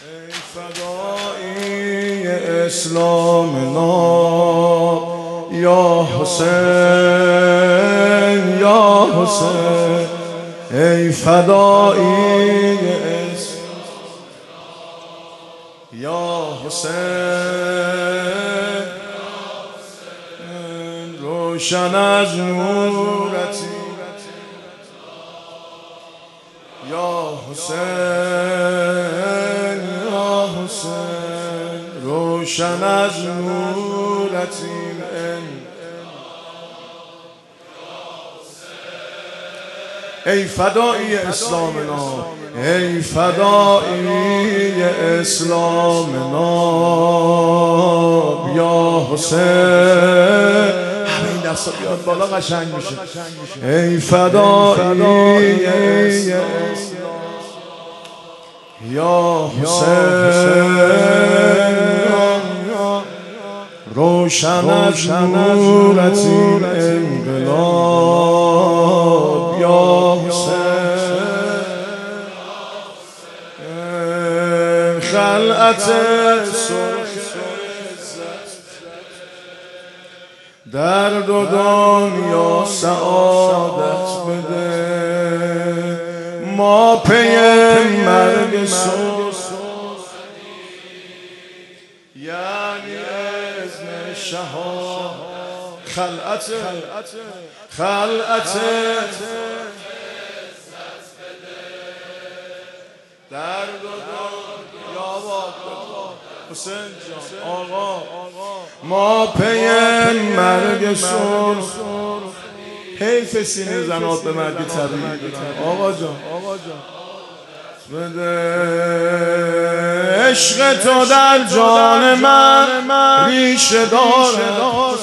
ای فدایی اسلام ناب یا حسین یا حسین، ای فدایی اسلام یا حسین، روشن از نورتی یا حسین یا حسین، روشن از نورتی ای فدایی اسلام ناب، ای فدایی اسلام ناب یا حسین. همه این دستا بیاد بالا قشنگ میشه. ای فدایی یا حسین، روشن از نورت انقلاب یا حسین، خلعت سرخ در دو دنیا سعادت بده، ما پی مرگ یعنی اذن شهاد، خلعت در دو دنیا حسین جان آقا، ما پی مرگ سرخ. حیف سینه زنات به مرگ طبیعی آقا جان بده. عشق تو در جان من ریشه دارد،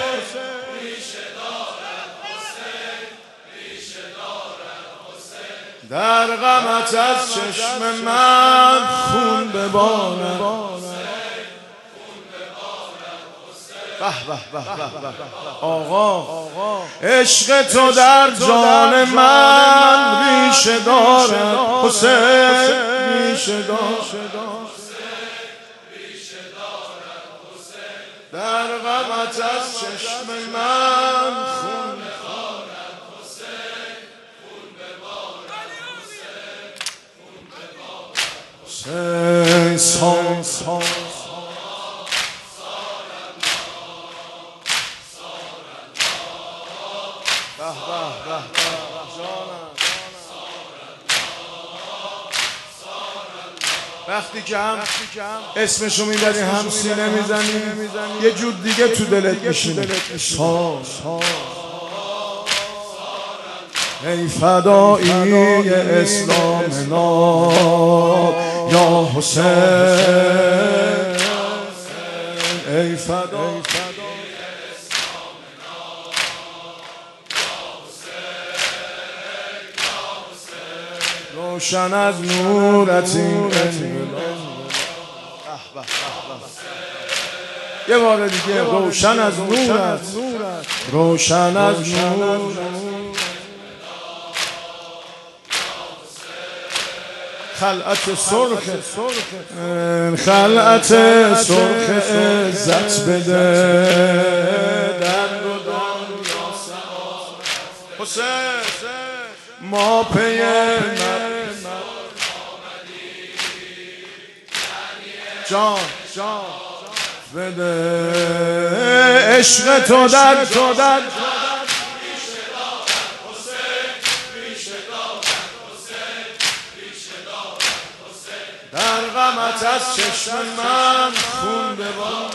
در غمت از چشم من خون ببارد. آقا عشق تو در جان من ریشه دارد حسین، ریشه دارد، در غمت از چشم من خون ببارد حسین، حسین. وقتی که هم اسمشو میبری هم سینه میزنی یه جور دیگه تو دلت میشینه. ای فدایی اسلام ناب یا حسین، ای فدایی روشن از نورت یه بار دیگه، روشن از نورت، روشن از نورت، خلعت سرخ، خلعت سرخ عزت بده، در دو دنیا حسین، ما پی جان بده. عشق تو در در غمت از چشم من خون ببارد،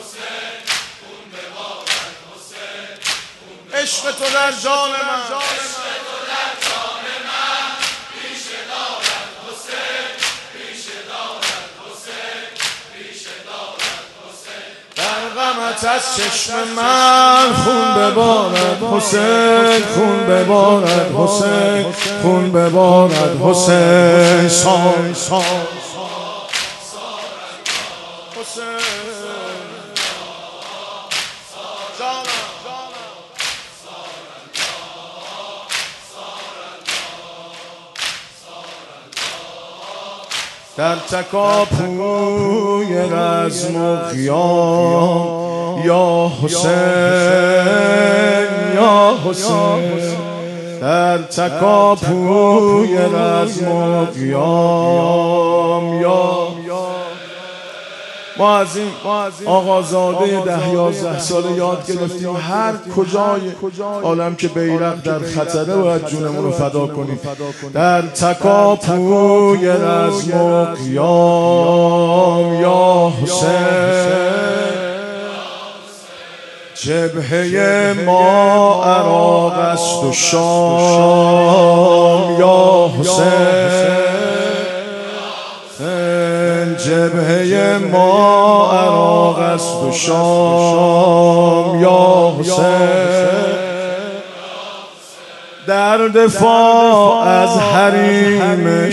عشق تو در جان من غمت از چشم من خون ببارد حسین، خون ببارد حسین، خون ببارد حسین. در تکاپوی رزم و قیام یا حسین یا حسین، در تکاپوی رزم و قیام یا ما از این آقازاده 10-11 ساله یاد گرفتیم هر کجای عالم که بیرق در خطره باید جونمون رو فدا کنیم. در تکاپوی رزم و قیام یا حسین، جبهه ما عراق است و شام یا حسین، جبهه ما عراق است و شام یا حسین، در دفاع از حریم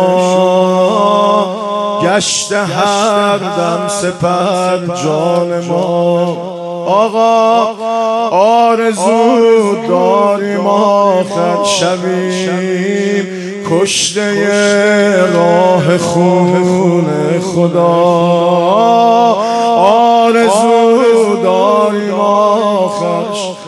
شما گشت هر دم سپر جان ما. آقا آرزو داریم آخر شویم کشته راه خون خدا، آرزو داریم آخر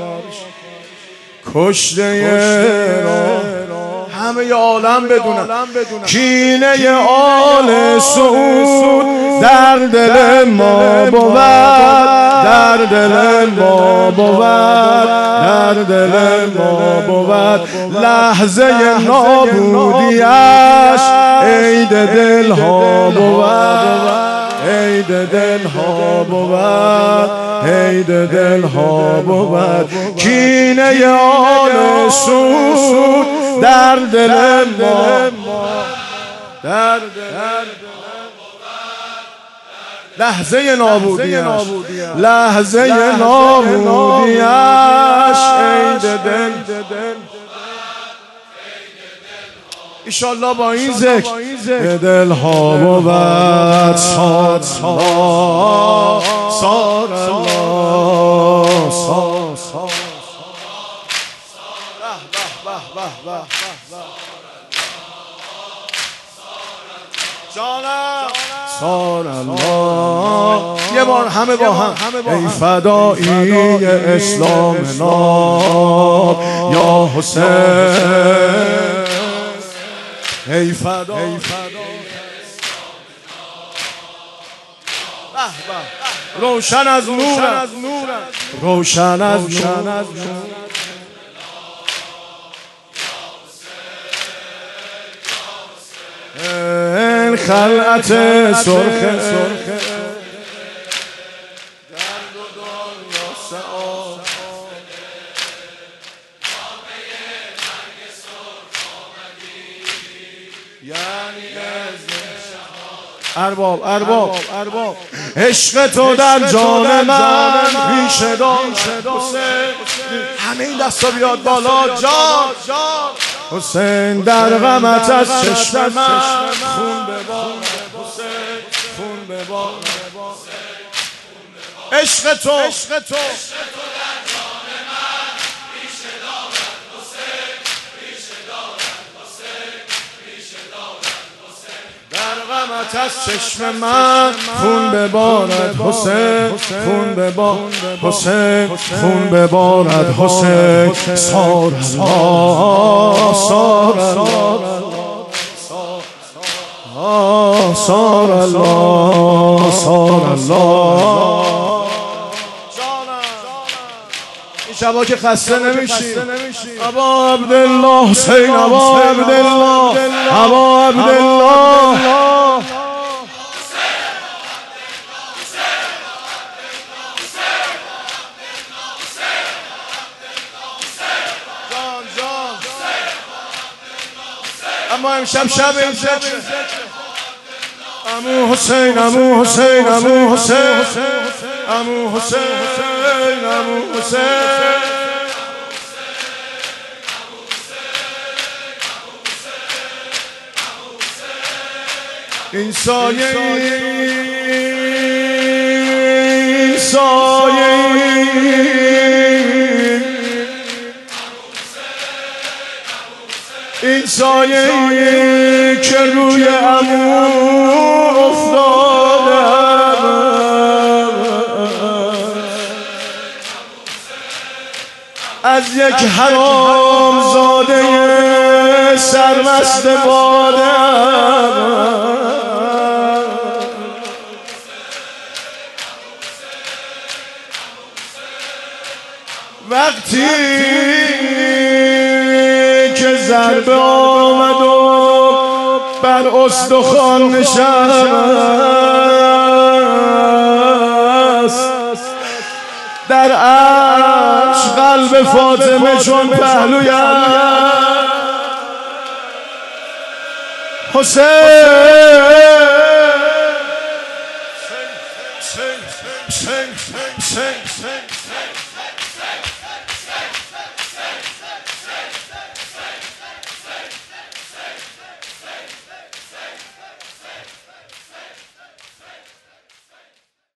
کشته راه. همه عالم بدونن کینه آل سعود در دل ما بود، در دل ما بود، در دل ما بود. لحظه نابودیش عید دلها بود، عید دلها بود، عید دلها بود. کینه آل سعود در دل ما، در لحظه نابودیش، لحظه نابودیش عید دل. ایشالله با این ذکر دلها بود سار الله، سار الله، سار سار الله. یه بار همه با هم ای فدایی اسلام ناب یا حسین، ای فدا روشن از نور، روشن از نور. این خلعت سرخ ارباب عشق تو در جان من ریشه دارد. همه این دستا بیاد بالا جان حسین، در غمت از چشم من خون ببارد حسین، خون ببارد. عشق تو در جان من ریشه دارد حسین، ریشه دارد حسین، ریشه دارد حسین. در غمت از چشم من خون ببارد حسین، خون ببارد حسین، خون ببارد حسین. سار الله، سار الله، سار الله، سار الله. این شبا که خسته نمیشی ابا عبدالله حسین، ابا عبدالله، ابا عبدالله. اما امشب شب این ذکر عمو حسین، عمو حسین، عمو حسین، عمو حسین، عمو حسین. این سایه، این سایه این سایه که روی عمو یک حرام زاده سرمست باده وقتی که ضربه آمد و بر استخوان نشست در عرش قلب فاطمه چون پهلویم حسین